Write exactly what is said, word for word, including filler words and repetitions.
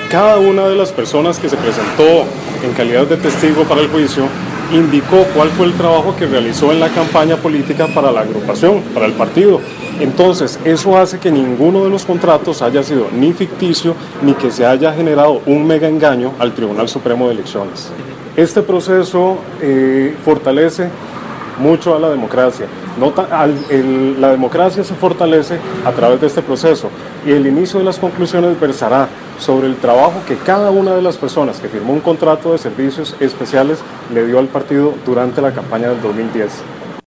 cada una de las personas que se presentó en calidad de testigo para el juicio indicó cuál fue el trabajo que realizó en la campaña política para la agrupación, para el partido. Entonces, eso hace que ninguno de los contratos haya sido ni ficticio, ni que se haya generado un mega engaño al Tribunal Supremo de Elecciones. Este proceso eh, fortalece mucho a la democracia. No al, el, la democracia se fortalece a través de este proceso y el inicio de las conclusiones versará sobre el trabajo que cada una de las personas que firmó un contrato de servicios especiales le dio al partido durante la campaña del dos mil diez.